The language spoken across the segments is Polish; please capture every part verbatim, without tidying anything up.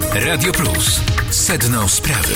Radio Plus. Sedno sprawy.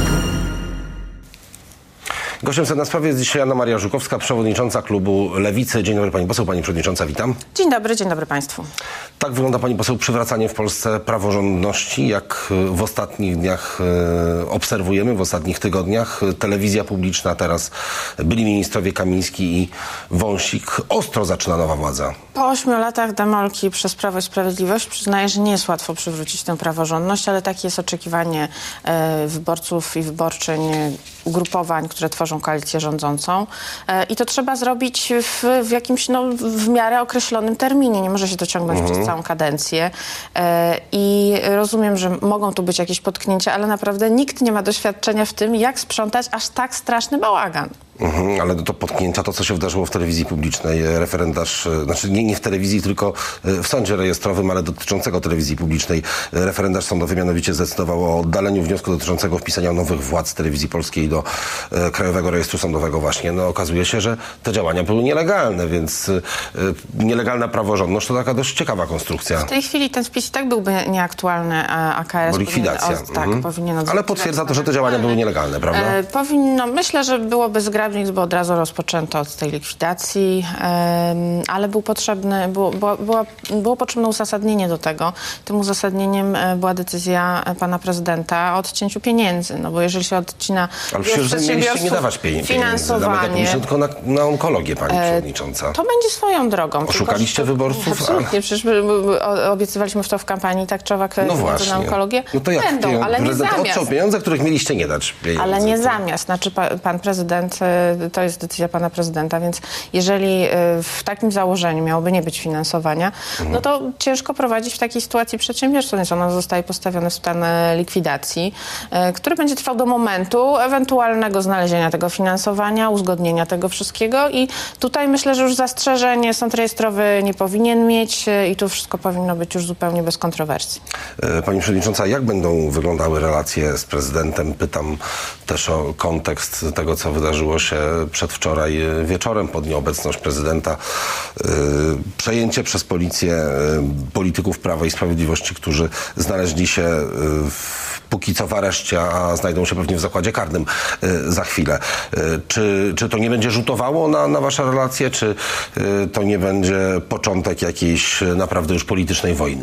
Gościem Sedna Sprawy jest dzisiaj Anna Maria Żukowska, przewodnicząca klubu Lewicy. Dzień dobry pani poseł, pani przewodnicząca, witam. Dzień dobry, dzień dobry państwu. Tak wygląda pani poseł przywracanie w Polsce praworządności, jak w ostatnich dniach e, obserwujemy, w ostatnich tygodniach. Telewizja publiczna teraz, byli ministrowie Kamiński i Wąsik. Ostro zaczyna nowa władza. Po ośmiu latach demolki przez Prawo i Sprawiedliwość przyznaję, że nie jest łatwo przywrócić tę praworządność, ale takie jest oczekiwanie e, wyborców i wyborczyń, ugrupowań, które tworzą koalicję rządzącą. E, I to trzeba zrobić w, w jakimś no, w miarę określonym terminie. Nie może się to ciągnąć mhm. przez całą kadencję. E, I rozumiem, że mogą tu być jakieś potknięcia, ale naprawdę nikt nie ma doświadczenia w tym, jak sprzątać aż tak straszny bałagan. Mhm, ale do potknięcia to, co się wydarzyło w telewizji publicznej, referendarz, znaczy nie, nie w telewizji, tylko w sądzie rejestrowym, ale dotyczącego telewizji publicznej, referendarz sądowy mianowicie zdecydował o oddaleniu wniosku dotyczącego wpisania nowych władz telewizji polskiej do e, Krajowego Rejestru Sądowego właśnie. No okazuje się, że te działania były nielegalne, więc e, nielegalna praworządność to taka dość ciekawa konstrukcja. W tej chwili ten wpis i tak byłby nieaktualny, a K R S Bo likwidacja. Powinien, o, tak, mhm. powinien ale potwierdza to, że te działania były nielegalne, prawda? E, powinno, myślę, że byłoby zgrabnie, bo od razu rozpoczęto od tej likwidacji, um, ale był potrzebny, było, było, było, było potrzebne uzasadnienie do tego. Tym uzasadnieniem była decyzja pana prezydenta o odcięciu pieniędzy, no bo jeżeli się odcina ale przecież mieliście nie dawać pieniędzy, finansowanie, tylko na, na onkologię, pani przewodnicząca. To będzie swoją drogą. Oszukaliście tylko, wyborców? Absolutnie, ale... przecież obiecywaliśmy w to w kampanii, tak czy owak no właśnie. na onkologię no to jak będą, pieniądze, ale nie zamiast. Odciął pieniądze, których mieliście nie dać pieniędzy. Ale nie zamiast. Znaczy pa, pan prezydent, to jest decyzja pana prezydenta, więc jeżeli w takim założeniu miałoby nie być finansowania, mhm. no to ciężko prowadzić w takiej sytuacji przedsiębiorstwo, więc ono zostaje postawione w stan likwidacji, który będzie trwał do momentu ewentualnego znalezienia tego finansowania, uzgodnienia tego wszystkiego i tutaj myślę, że już zastrzeżenie sąd rejestrowy nie powinien mieć i tu wszystko powinno być już zupełnie bez kontrowersji. Pani przewodnicząca, jak będą wyglądały relacje z prezydentem? Pytam też o kontekst tego, co wydarzyło się przedwczoraj wieczorem pod nieobecność prezydenta. Yy, przejęcie przez policję yy, polityków Prawa i Sprawiedliwości, którzy znaleźli się yy, w, póki co w areszcie, a znajdą się pewnie w zakładzie karnym yy, za chwilę. Yy, czy, czy to nie będzie rzutowało na, na wasze relacje, czy yy, to nie będzie początek jakiejś naprawdę już politycznej wojny?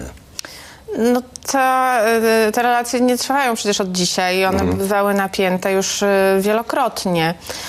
No ta, te relacje nie trwają przecież od dzisiaj. One mhm. bywały napięte już wielokrotnie.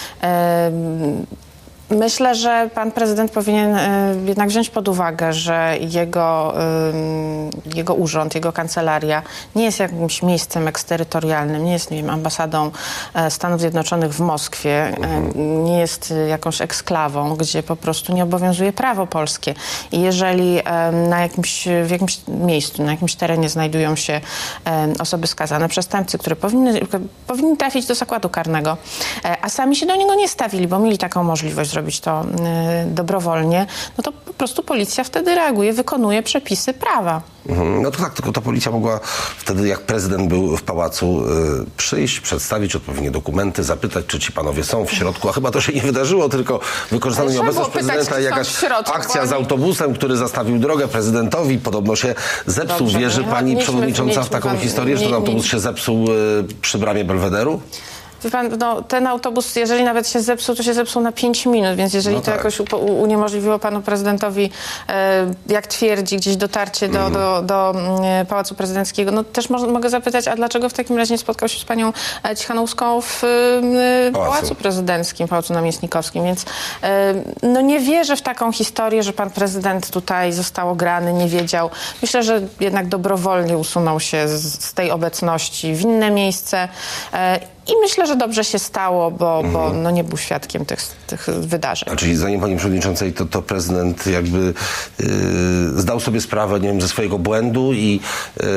Myślę, że pan prezydent powinien y, jednak wziąć pod uwagę, że jego, y, jego urząd, jego kancelaria nie jest jakimś miejscem eksterytorialnym, nie jest, nie wiem, ambasadą y, Stanów Zjednoczonych w Moskwie, mhm. y, nie jest y, jakąś eksklawą, gdzie po prostu nie obowiązuje prawo polskie. I jeżeli y, na jakimś, w jakimś miejscu, na jakimś terenie znajdują się y, osoby skazane, przestępcy, które powinny, powinni trafić do zakładu karnego, y, a sami się do niego nie stawili, bo mieli taką możliwość zrobić to y, dobrowolnie, no to po prostu policja wtedy reaguje, wykonuje przepisy prawa. Mhm. No to tak, tylko ta policja mogła wtedy, jak prezydent był w pałacu, y, przyjść, przedstawić odpowiednie dokumenty, zapytać, czy ci panowie są w środku, a chyba to się nie wydarzyło, tylko wykorzystano nieobecność prezydenta i jakaś środku, akcja oni... z autobusem, który zastawił drogę prezydentowi, podobno się zepsuł. Dobrze, Wierzy no, pani mieliśmy, przewodnicząca mieliśmy w taką pan, historię, że ten autobus się zepsuł y, przy bramie Belwederu? Wie pan, no, ten autobus, jeżeli nawet się zepsuł, to się zepsuł na pięć minut, więc jeżeli no to tak. jakoś u, uniemożliwiło panu prezydentowi, e, jak twierdzi, gdzieś dotarcie do, mm. do, do, do Pałacu Prezydenckiego, no też mo- mogę zapytać, a dlaczego w takim razie nie spotkał się z panią Cichanouszką w e, Pałacu. Pałacu Prezydenckim, Pałacu Namiestnikowskim, więc e, no nie wierzę w taką historię, że pan prezydent tutaj został ograny, nie wiedział. Myślę, że jednak dobrowolnie usunął się z, z tej obecności w inne miejsce e, i myślę, że dobrze się stało, bo, mhm. bo no nie był świadkiem tych, tych wydarzeń. A czyli zdaniem pani przewodniczącej, to, to prezydent jakby yy, zdał sobie sprawę, nie wiem, ze swojego błędu i yy,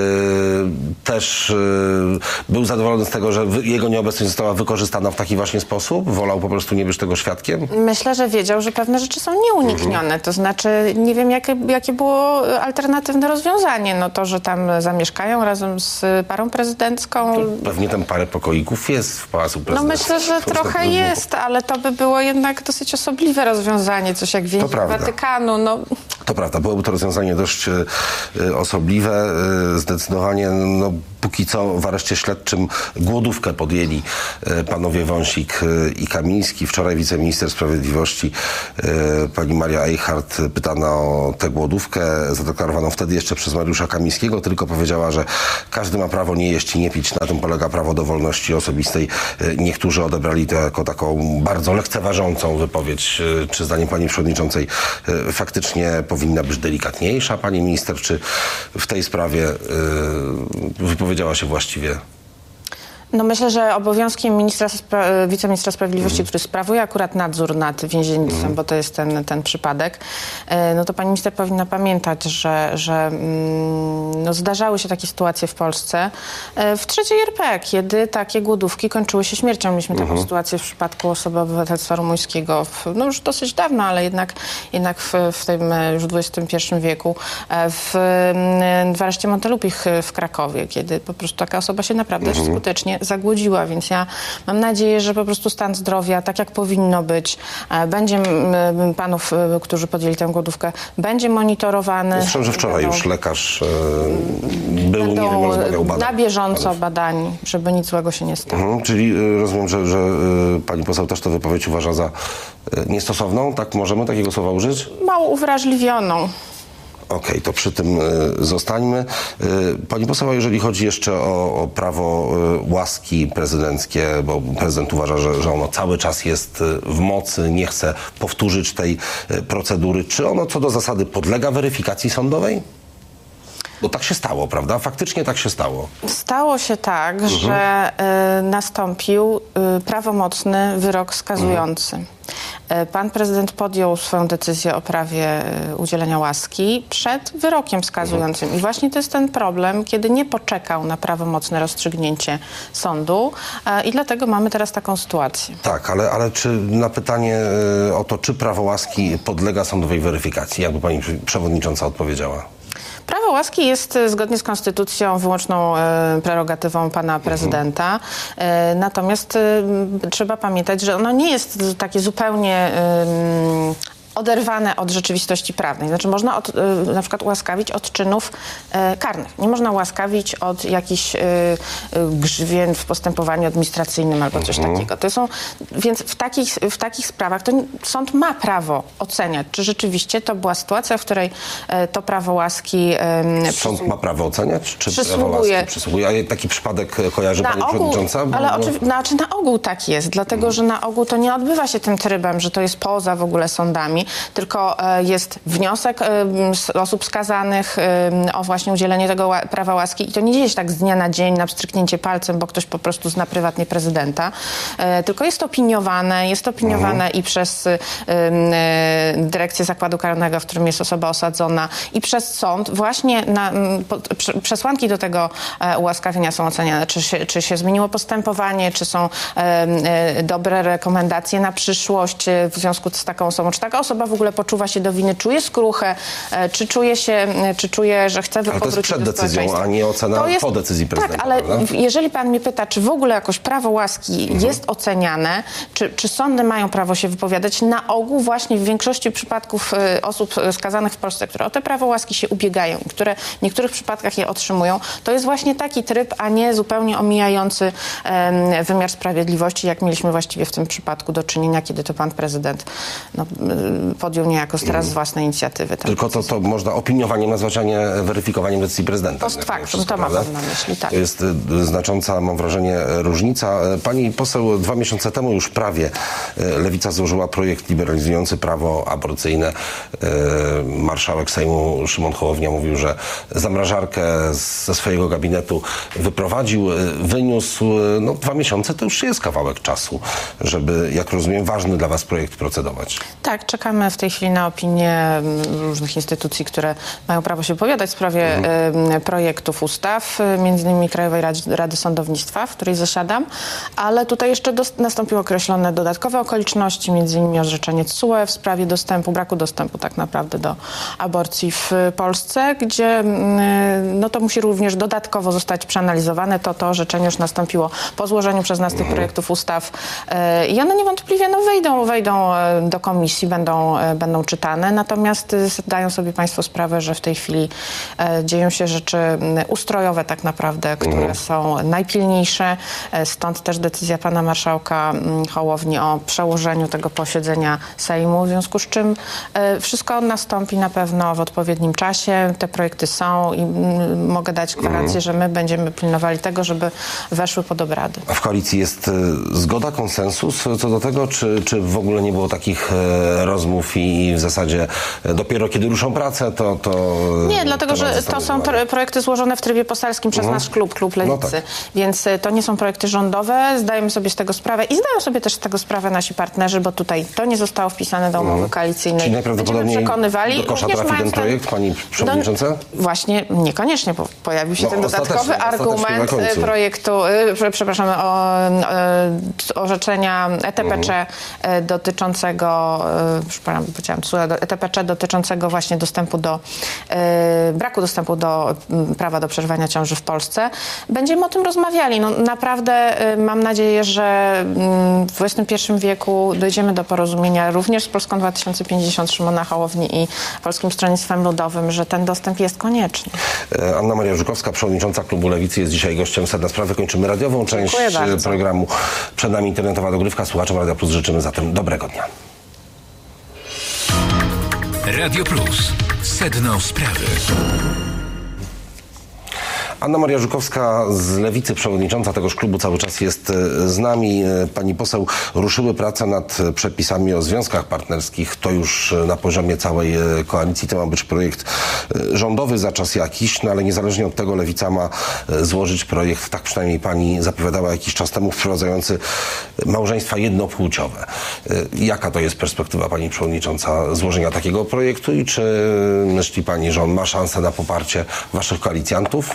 też yy, był zadowolony z tego, że wy, jego nieobecność została wykorzystana w taki właśnie sposób? Wolał po prostu nie być tego świadkiem? Myślę, że wiedział, że pewne rzeczy są nieuniknione. Mhm. To znaczy, nie wiem, jakie, jakie było alternatywne rozwiązanie. No to, że tam zamieszkają razem z parą prezydencką. To pewnie tam parę pokoików jest w Pałacu Prezydenckim. No myślę, że trochę jest, ale to by było jednak dosyć osobliwe rozwiązanie, coś jak więź Watykanu. No. To prawda, byłoby to rozwiązanie dość y, osobliwe. Y, zdecydowanie, no, póki co w areszcie śledczym głodówkę podjęli y, panowie Wąsik y, i Kamiński. Wczoraj wiceminister sprawiedliwości y, pani Maria Eichardt, pytana o tę głodówkę, zadeklarowaną wtedy jeszcze przez Mariusza Kamińskiego, tylko powiedziała, że każdy ma prawo nie jeść i nie pić. Na tym polega prawo do wolności osobistej. Y, niektórzy odebrali to jako taką bardzo lekceważącą wypowiedź. Y, czy zdaniem pani przewodniczącej y, faktycznie powinna być delikatniejsza, pani minister, czy w tej sprawie yy, wypowiedziała się właściwie? No myślę, że obowiązkiem ministra, spra- wiceministra sprawiedliwości, mm. który sprawuje akurat nadzór nad więziennictwem, mm. bo to jest ten, ten przypadek, no to pani minister powinna pamiętać, że, że mm, no zdarzały się takie sytuacje w Polsce w trzeciej R P, kiedy takie głodówki kończyły się śmiercią. Mieliśmy mm. taką sytuację w przypadku osoby obywatelstwa rumuńskiego, w, no już dosyć dawno, ale jednak, jednak w, w tym już dwudziestym pierwszym wieku, w, w areszcie Montelupich w Krakowie, kiedy po prostu taka osoba się naprawdę mm. skutecznie zagłodziła, więc ja mam nadzieję, że po prostu stan zdrowia, tak jak powinno być, będzie panów, którzy podjęli tę głodówkę, będzie monitorowany. Słyszałem, że wczoraj będą, już lekarz e, był, nie wiem, rozmawiał, badał. Na bieżąco badani, żeby nic złego się nie stało. Mhm, czyli e, rozumiem, że, że e, pani poseł też tę wypowiedź uważa za e, niestosowną, tak możemy takiego słowa użyć? Mało uwrażliwioną. Okej, okay, to przy tym y, zostańmy. Y, pani poseł, jeżeli chodzi jeszcze o, o prawo y, łaski prezydenckie, bo prezydent uważa, że, że ono cały czas jest y, w mocy, nie chce powtórzyć tej y, procedury. Czy ono co do zasady podlega weryfikacji sądowej? Bo tak się stało, prawda? Faktycznie tak się stało. Stało się tak, mhm. że y, nastąpił y, prawomocny wyrok skazujący. Mhm. Pan prezydent podjął swoją decyzję o prawie udzielenia łaski przed wyrokiem skazującym. Mhm. I właśnie to jest ten problem, kiedy nie poczekał na prawomocne rozstrzygnięcie sądu i dlatego mamy teraz taką sytuację. Tak, ale, ale czy na pytanie o to, czy prawo łaski podlega sądowej weryfikacji, jakby pani przewodnicząca odpowiedziała? Prawo łaski jest zgodnie z konstytucją wyłączną e, prerogatywą pana prezydenta. E, natomiast e, trzeba pamiętać, że ono nie jest takie zupełnie e, oderwane od rzeczywistości prawnej. Znaczy można od, y, na przykład ułaskawić od czynów y, karnych. Nie można ułaskawić od jakichś y, y, grzywien w postępowaniu administracyjnym albo coś mhm. takiego. To są, więc w takich, w takich sprawach to sąd ma prawo oceniać, czy rzeczywiście to była sytuacja, w której y, to prawo łaski... Y, sąd ma prawo oceniać? Czy prawo łaski przysługuje? A taki przypadek kojarzy na pani ogół, przewodnicząca? Bo, ale bo... Oczywi- znaczy na ogół tak jest, dlatego mhm. że na ogół to nie odbywa się tym trybem, że to jest poza w ogóle sądami, tylko jest wniosek osób skazanych o właśnie udzielenie tego prawa łaski i to nie dzieje się tak z dnia na dzień na pstryknięcie palcem, bo ktoś po prostu zna prywatnie prezydenta, tylko jest opiniowane, jest opiniowane mhm. i przez dyrekcję zakładu karnego, w którym jest osoba osadzona, i przez sąd. Właśnie na, przesłanki do tego ułaskawienia są oceniane, czy się, czy się zmieniło postępowanie, czy są dobre rekomendacje na przyszłość w związku z taką osobą, czy taka osoba w ogóle poczuwa się do winy, czuje skruchę, czy czuje się, czy czuje, że chce powrócić do Ale to jest przed decyzją, a nie ocena jest, po decyzji prezydenta. Tak, ale prawda? jeżeli pan mnie pyta, czy w ogóle jakoś prawo łaski mhm. jest oceniane, czy, czy sądy mają prawo się wypowiadać, na ogół właśnie w większości przypadków y, osób skazanych w Polsce, które o te prawo łaski się ubiegają, które w niektórych przypadkach je otrzymują, to jest właśnie taki tryb, a nie zupełnie omijający y, wymiar sprawiedliwości, jak mieliśmy właściwie w tym przypadku do czynienia, kiedy to pan prezydent no, y, podjął niejako teraz z własnej inicjatywy. Tylko to, to można opiniowaniem nazwać, a nie weryfikowaniem decyzji prezydenta. Post factum, to ma pan na myśli, tak. To jest znacząca, mam wrażenie, różnica. Pani poseł, dwa miesiące temu już prawie Lewica złożyła projekt liberalizujący prawo aborcyjne. Marszałek Sejmu Szymon Hołownia mówił, że zamrażarkę ze swojego gabinetu wyprowadził, wyniósł. No dwa miesiące to już jest kawałek czasu, żeby, jak rozumiem, ważny dla was projekt procedować. Tak, czekamy w tej chwili na opinię różnych instytucji, które mają prawo się wypowiadać w sprawie mhm. projektów ustaw, między innymi Krajowej Rady, Rady Sądownictwa, w której zasiadam, ale tutaj jeszcze do, nastąpiły określone dodatkowe okoliczności, między innymi orzeczenie T S U E w sprawie dostępu, braku dostępu tak naprawdę do aborcji w Polsce, gdzie no to musi również dodatkowo zostać przeanalizowane. To, to orzeczenie już nastąpiło po złożeniu przez nas tych projektów ustaw i one niewątpliwie no, wejdą, wejdą do komisji komisji będą, będą czytane. Natomiast zdają sobie państwo sprawę, że w tej chwili dzieją się rzeczy ustrojowe tak naprawdę, które mhm. są najpilniejsze. Stąd też decyzja pana marszałka Hołowni o przełożeniu tego posiedzenia Sejmu, w związku z czym wszystko nastąpi na pewno w odpowiednim czasie. Te projekty są i mogę dać gwarancję, mhm. że my będziemy pilnowali tego, żeby weszły pod obrady. A w koalicji jest zgoda, konsensus co do tego, czy, czy w ogóle nie było takich rozmów i w zasadzie dopiero kiedy ruszą pracę, to... to nie, dlatego, to że to są projekty złożone w trybie poselskim przez mhm. nasz klub, klub Lewicy, no tak. Więc to nie są projekty rządowe, zdajemy sobie z tego sprawę i zdają sobie też z tego sprawę nasi partnerzy, bo tutaj to nie zostało wpisane do umowy mhm. koalicyjnej. Czyli najprawdopodobniej przekonywali, do kosza trafi ten projekt, ten, pani przewodnicząca? Do, właśnie niekoniecznie, bo pojawił się no, ten dodatkowy argument projektu, przepraszam, o, o, orzeczenia E T P C mhm. dotyczącego, przepraszam, powiedziałam, E T P C dotyczącego właśnie dostępu do, braku dostępu do prawa do przerywania ciąży w Polsce. Będziemy o tym rozmawiali. No, naprawdę mam nadzieję, że w dwudziestym pierwszym wieku dojdziemy do porozumienia również z Polską dwa tysiące pięćdziesiąt Szymona Hołowni i Polskim Stronnictwem Ludowym, że ten dostęp jest konieczny. Anna Maria Żukowska, przewodnicząca klubu Lewicy, jest dzisiaj gościem Sedna Sprawy. Kończymy radiową część programu. Przed nami internetowa dogrywka. Słuchaczom Radia Plus życzymy zatem dobrego dnia. Radio Plus. Sedno Sprawy. Anna Maria Żukowska z Lewicy, przewodnicząca tegoż klubu, cały czas jest z nami. Pani poseł, ruszyły prace nad przepisami o związkach partnerskich. To już na poziomie całej koalicji. To ma być projekt rządowy za czas jakiś, no ale niezależnie od tego Lewica ma złożyć projekt, tak przynajmniej pani zapowiadała jakiś czas temu, wprowadzający małżeństwa jednopłciowe. Jaka to jest perspektywa, pani przewodnicząca, złożenia takiego projektu i czy myśli pani, że on ma szansę na poparcie waszych koalicjantów?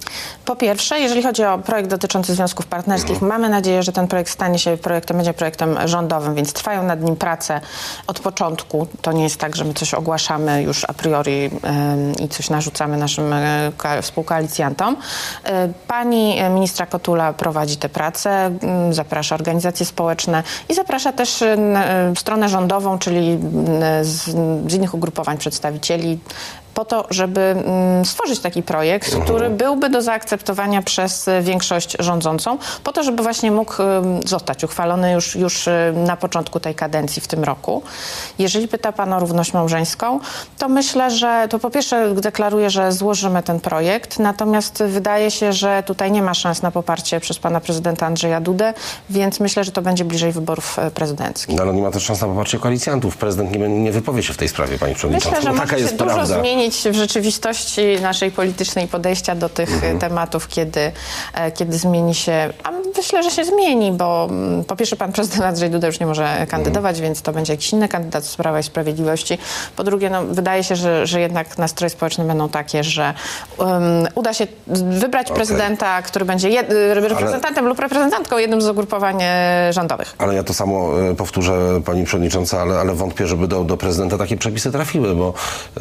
Po pierwsze, jeżeli chodzi o projekt dotyczący związków partnerskich, mhm. mamy nadzieję, że ten projekt stanie się projektem, będzie projektem rządowym, więc trwają nad nim prace od początku. To nie jest tak, że my coś ogłaszamy już a priori yy, i coś narzucamy naszym yy, współkoalicjantom. Yy, pani ministra Kotula prowadzi te prace, yy, zaprasza organizacje społeczne i zaprasza też yy, stronę rządową, czyli yy, z, z innych ugrupowań przedstawicieli, po to, żeby mm, stworzyć taki projekt, mhm. który byłby do zaakceptowania przez większość rządzącą, po to, żeby właśnie mógł y, zostać uchwalony już, już y, na początku tej kadencji w tym roku. Jeżeli pyta pan o równość małżeńską, to myślę, że to po pierwsze deklaruję, że złożymy ten projekt, natomiast wydaje się, że tutaj nie ma szans na poparcie przez pana prezydenta Andrzeja Dudę, więc myślę, że to będzie bliżej wyborów prezydenckich. No, ale nie ma też szans na poparcie koalicjantów. Prezydent nie, nie wypowie się w tej sprawie, pani przewodnicząca. Myślę, że taka może jest się dużo prawda. zmienić w rzeczywistości naszej politycznej podejścia do tych mhm. tematów, kiedy, kiedy zmieni się, a myślę, że się zmieni, bo po pierwsze pan prezydent Andrzej Duda już nie może kandydować, mhm. więc to będzie jakiś inny kandydat z Prawa i Sprawiedliwości. Po drugie, no, wydaje się, że, że jednak nastroje społeczne będą takie, że um, uda się wybrać okay. prezydenta, który będzie jed, reprezentantem ale... lub reprezentantką jednym z ugrupowań rządowych. Ale ja to samo powtórzę, pani przewodnicząca, ale, ale wątpię, żeby do, do prezydenta takie przepisy trafiły, bo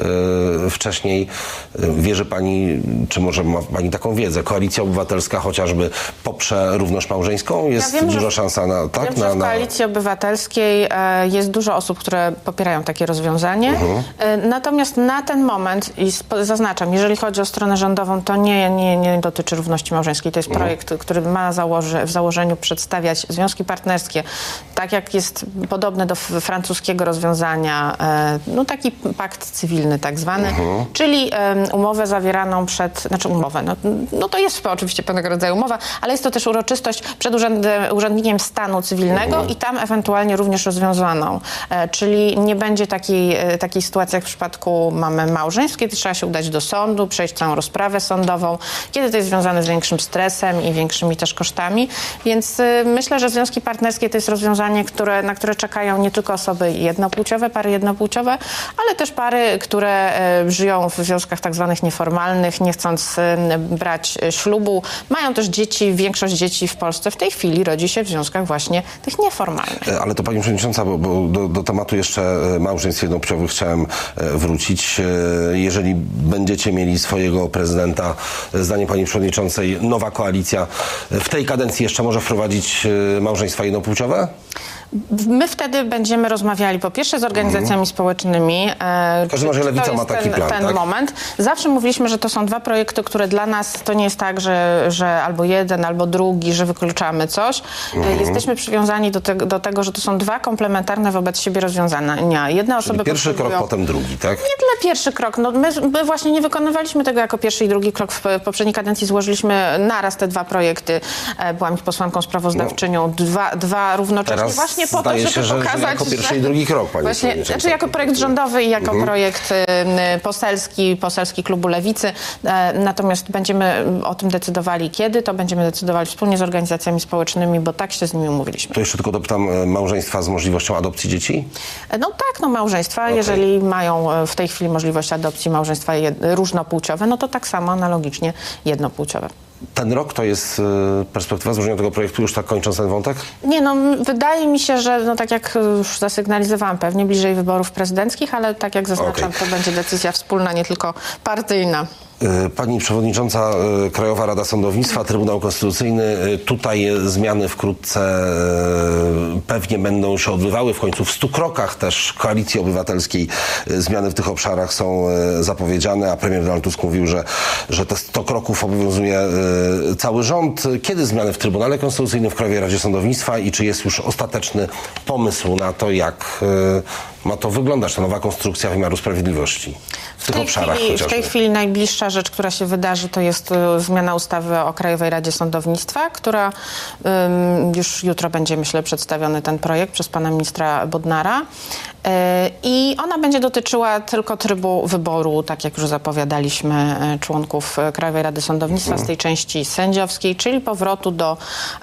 yy, wcześniej wierzy pani, czy może ma pani taką wiedzę, Koalicja Obywatelska chociażby poprze równość małżeńską? Jest ja wiem, duża że, szansa na... Tak, wiem, na, że w Koalicji na... Obywatelskiej e, jest dużo osób, które popierają takie rozwiązanie. Uh-huh. E, natomiast na ten moment, i spo, zaznaczam, jeżeli chodzi o stronę rządową, to nie, nie, nie dotyczy równości małżeńskiej. To jest uh-huh. projekt, który ma założy, w założeniu przedstawiać związki partnerskie, tak jak jest podobne do francuskiego rozwiązania, e, no taki pakt cywilny tak zwany, uh-huh. czyli um, umowę zawieraną przed, znaczy umowę, no, no to jest oczywiście pewnego rodzaju umowa, ale jest to też uroczystość przed urzędem, urzędnikiem stanu cywilnego uh-huh. i tam ewentualnie również rozwiązaną. E, czyli nie będzie takiej, e, takiej sytuacji jak w przypadku mamy małżeństw, kiedy trzeba się udać do sądu, przejść całą rozprawę sądową, kiedy to jest związane z większym stresem i większymi też kosztami. Więc e, myślę, że związki partnerskie to jest rozwiązanie, które, na które czekają nie tylko osoby jednopłciowe, pary jednopłciowe, ale też pary, które e, żyją w związkach tak zwanych nieformalnych, nie chcąc e, brać ślubu. Mają też dzieci, większość dzieci w Polsce w tej chwili rodzi się w związkach właśnie tych nieformalnych. Ale to pani przewodnicząca, bo, bo do, do tematu jeszcze małżeństw jednopłciowych chciałem wrócić. Jeżeli będziecie mieli swojego prezydenta, zdaniem pani przewodniczącej, nowa koalicja w tej kadencji jeszcze może wprowadzić małżeństwa jednopłciowe? My wtedy będziemy rozmawiali po pierwsze z organizacjami mhm. społecznymi. W każdym razie Lewica ma taki ten, plan, ten tak? moment. Zawsze mówiliśmy, że to są dwa projekty, które dla nas to nie jest tak, że, że albo jeden, albo drugi, że wykluczamy coś. Mhm. Jesteśmy przywiązani do, te, do tego, że to są dwa komplementarne wobec siebie rozwiązania. Jedna Czyli osoba pierwszy krok, potem drugi, tak? Nie tyle pierwszy krok. No my, my właśnie nie wykonywaliśmy tego jako pierwszy i drugi krok. W poprzedniej kadencji złożyliśmy naraz te dwa projekty. Byłam ich posłanką sprawozdawczynią. No. Dwa, dwa równocześnie. Teraz Właśnie po to, żeby się, że, pokazać, że jako pierwszy i drugi krok, pani właśnie, znaczy jako projekt rządowy i jako mhm. projekt y, poselski, poselski Klubu Lewicy. E, natomiast będziemy o tym decydowali kiedy, to będziemy decydowali wspólnie z organizacjami społecznymi, bo tak się z nimi umówiliśmy. To jeszcze tylko dopytam, małżeństwa z możliwością adopcji dzieci? E, no tak, no małżeństwa, okay. jeżeli mają w tej chwili możliwość adopcji małżeństwa jed, różnopłciowe, no to tak samo analogicznie jednopłciowe. Ten rok to jest perspektywa złożenia tego projektu, już tak kończąc ten wątek? Nie, no wydaje mi się, że no tak jak już zasygnalizowałam, pewnie bliżej wyborów prezydenckich, ale tak jak zaznaczam, okay. to będzie decyzja wspólna, nie tylko partyjna. Pani Przewodnicząca, Krajowa Rada Sądownictwa, Trybunał Konstytucyjny. Tutaj zmiany wkrótce pewnie będą się odbywały. W końcu w stu krokach też Koalicji Obywatelskiej zmiany w tych obszarach są zapowiedziane, a premier Donald Tusk mówił, że, że te sto kroków obowiązuje cały rząd. Kiedy zmiany w Trybunale Konstytucyjnym, w Krajowej Radzie Sądownictwa i czy jest już ostateczny pomysł na to, jak ma to wyglądać, ta nowa konstrukcja wymiaru sprawiedliwości w, w tych obszarach chwili, chociażby? W tej chwili najbliższa rzecz, która się wydarzy, to jest y, zmiana ustawy o Krajowej Radzie Sądownictwa, która y, już jutro będzie, myślę, przedstawiony ten projekt przez pana ministra Bodnara. Y, I ona będzie dotyczyła tylko trybu wyboru, tak jak już zapowiadaliśmy, y, członków Krajowej Rady Sądownictwa hmm. z tej części sędziowskiej, czyli powrotu do,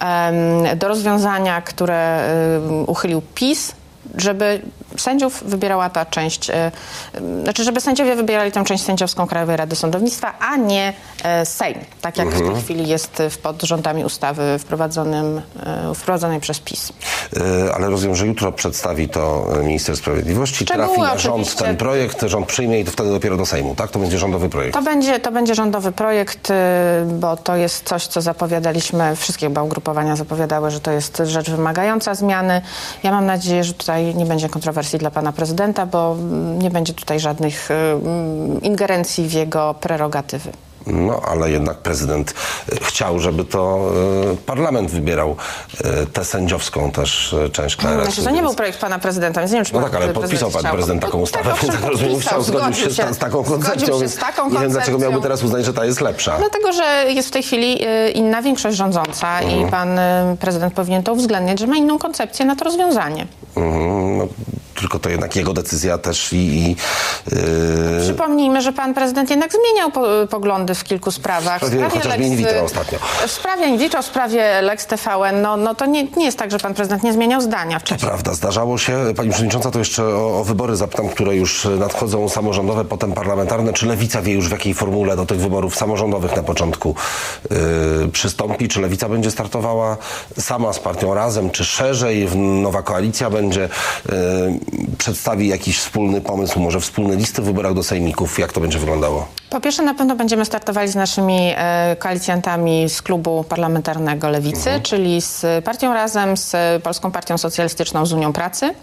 y, do rozwiązania, które y, uchylił PiS, żeby sędziów wybierała ta część, e, znaczy, żeby sędziowie wybierali tę część sędziowską Krajowej Rady Sądownictwa, a nie e, Sejm, tak jak mhm. w tej chwili jest w, pod rządami ustawy wprowadzonym, e, wprowadzonej przez PiS. E, ale rozumiem, że jutro przedstawi to minister sprawiedliwości, Szczegóły, trafi na oczywiście. rząd ten projekt, rząd przyjmie i to wtedy dopiero do Sejmu, tak? To będzie rządowy projekt. To będzie, to będzie rządowy projekt, bo to jest coś, co zapowiadaliśmy, wszystkie chyba ugrupowania zapowiadały, że to jest rzecz wymagająca zmiany. Ja mam nadzieję, że tutaj nie będzie kontrowersji dla pana prezydenta, bo nie będzie tutaj żadnych ingerencji w jego prerogatywy. No, ale jednak prezydent chciał, żeby to y, parlament wybierał y, tę sędziowską też y, część K R S. Znaczy, to nie był projekt pana prezydenta, więc nie wiem, czy No tak, ale podpisał pan prezydent taką ustawę, no, więc tak rozumiem, chciał, zgodził się, się z taką koncepcją, więc taką nie wiem, dlaczego miałby teraz uznać, że ta jest lepsza. Dlatego, że jest w tej chwili y, inna większość rządząca mhm. i pan y, prezydent powinien to uwzględniać, że ma inną koncepcję na to rozwiązanie. Mhm, no, tylko to jednak jego decyzja też i... i yy... Przypomnijmy, że pan prezydent jednak zmieniał po, poglądy w kilku sprawach. W sprawie, w sprawie chociażby in vitro ostatnio. W sprawie in vitro, w sprawie Lex T V N, no, no to nie, nie jest tak, że pan prezydent nie zmieniał zdania wcześniej. To prawda, zdarzało się. Pani Przewodnicząca, to jeszcze o, o wybory zapytam, które już nadchodzą, samorządowe, potem parlamentarne. Czy Lewica wie już, w jakiej formule do tych wyborów samorządowych na początku yy, przystąpi? Czy Lewica będzie startowała sama z partią Razem, czy szerzej nowa koalicja będzie yy, przedstawi jakiś wspólny pomysł, może wspólne listy w wyborach do sejmików? Jak to będzie wyglądało? Po pierwsze, na pewno będziemy startowali z naszymi e, koalicjantami z klubu parlamentarnego Lewicy, mhm. czyli z partią Razem, z Polską Partią Socjalistyczną, z Unią Pracy.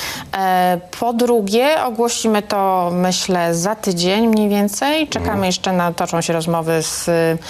E, po drugie, ogłosimy to, myślę, za tydzień mniej więcej. Czekamy mhm. jeszcze na, toczą się rozmowy z,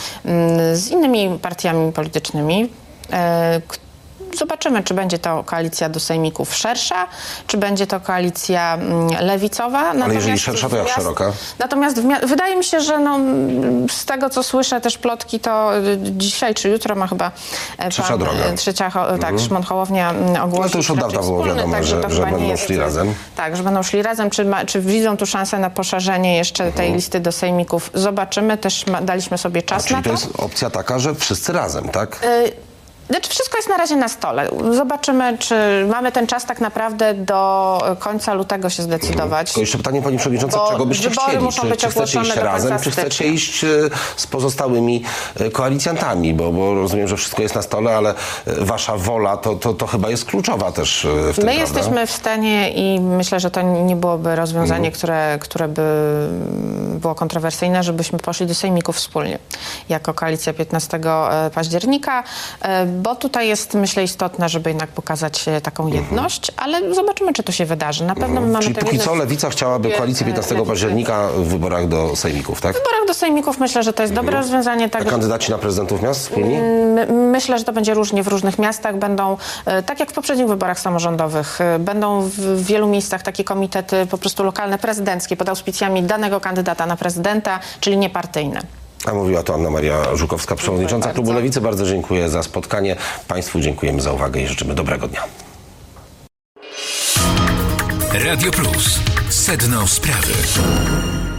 z innymi partiami politycznymi, e, Zobaczymy, czy będzie to koalicja do sejmików szersza, czy będzie to koalicja lewicowa. Ale natomiast jeżeli szersza, to jak miast, szeroka? Natomiast w, wydaje mi się, że no, z tego, co słyszę, też plotki, to dzisiaj czy jutro ma chyba Trzecia pan, droga. Trzecia, tak, mhm. Szymon Hołownia ogłosił. No to już od dawna było wiadomo, tak, że, że, że będą jest, szli razem. Tak, że będą szli razem. Czy, ma, czy widzą tu szansę na poszerzenie jeszcze mhm. tej listy do sejmików? Zobaczymy. Też ma, daliśmy sobie czas A, czyli na to. to jest opcja taka, że wszyscy razem, tak? Y Znaczy wszystko jest na razie na stole. Zobaczymy, czy mamy ten czas tak naprawdę do końca lutego się zdecydować. Tylko jeszcze pytanie, pani przewodnicząca, Bo czego byście wybory chcieli? muszą Czy, być czy chcecie iść razem, czy chcecie iść z pozostałymi koalicjantami? Bo, bo rozumiem, że wszystko jest na stole, ale wasza wola to, to, to chyba jest kluczowa też w tym, My prawda? jesteśmy w stanie i myślę, że to nie byłoby rozwiązanie, mm. które, które by było kontrowersyjne, żebyśmy poszli do sejmików wspólnie jako koalicja piętnastego października. Bo tutaj jest, myślę, istotne, żeby jednak pokazać e, taką jedność, ale zobaczymy, czy to się wydarzy. Na pewno my mamy Czyli tę póki jedność- co Lewica chciałaby koalicję piętnastego października w wyborach do sejmików, tak? W wyborach do sejmików myślę, że to jest dobre rozwiązanie. A Tak, kandydaci na prezydentów miast wspólni? My- Myślę, że to będzie różnie w różnych miastach. Będą, e, tak jak w poprzednich wyborach samorządowych, e, będą w wielu miejscach takie komitety po prostu lokalne, prezydenckie, pod auspicjami danego kandydata na prezydenta, czyli niepartyjne. A mówiła to Anna Maria Żukowska, przewodnicząca bardzo. Klubu Lewicy. Bardzo dziękuję za spotkanie. Państwu dziękujemy za uwagę i życzymy dobrego dnia. Radio Plus. Sedno sprawy.